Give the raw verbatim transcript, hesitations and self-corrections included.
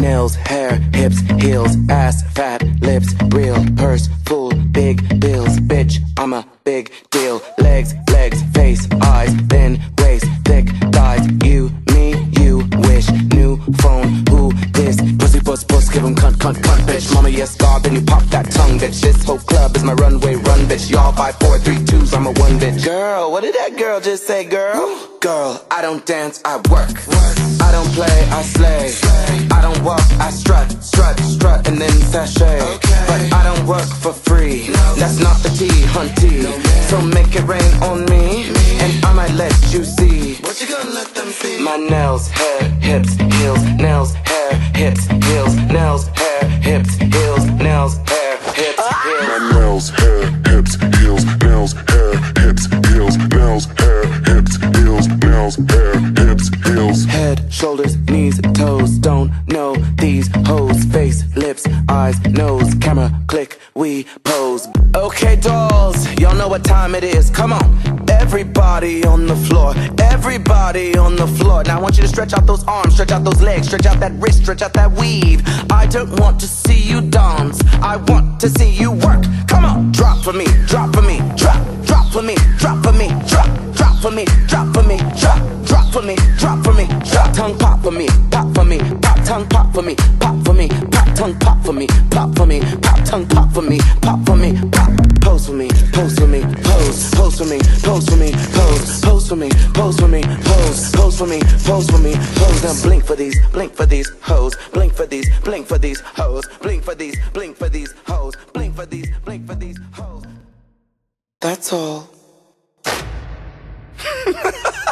nails, hair, hips, heels, ass, fat, lips, real, purse, full, big bills, bitch, I'm a big deal. Legs, legs, face, eyes, thin waist, thick thighs. You, me, you wish. New phone, who this? Pussy, puss, puss, give him cunt, cunt, cunt, bitch. Mama, yes, God, then you pop that tongue, bitch. This whole club is my runway, run, bitch. Y'all five, four, three, twos, I'm a one, bitch. Girl, what did that girl just say, girl? Girl, I don't dance, I work. I don't play, I slay. I don't walk, I strut, strut, strut, and then sashay. But I don't work for free. That's not the T, hunty. So make it rain on me, and I might let you see. What you gonna let them see? My nails, hair, hips, heels, nails, hair, hips, heels, nails, hair, hips, heels, nails, hair, hips, heels. My nails, hair, hips, heels, nails, hair, hips, heels, nails, hair, hips, heels, nails, hair, hips, heels. Head, shoulders, knees, toes, don't know these hoes. Face, lips, eyes, nose, camera, click, we pose. Okay, dolls, y'all know what time it is. Come on, everybody on the floor, everybody on the floor. Now I want you to stretch out those arms, stretch out those legs, stretch out that wrist, stretch out that weave. I don't want to see you dance, I want to see you work. Come on, drop for me, drop for me, drop, drop for me, drop for me, drop, drop for me, drop for me, drop, drop for me, drop for me, drop. Tongue pop for me, pop for me, pop tongue pop for me, pop for me, pop tongue pop for me, pop for me, pop tongue pop for me, pop for me, pop. Pose for me, pose for me, pose, pose for me, pose for me, pose, pose for me, pose for me, pose, pose for me, pose for me, pose. Now blink for these, blink for these hoes, blink for these, blink for these hoes, blink for these, blink for these hoes, blink for these, blink for these hoes. That's all.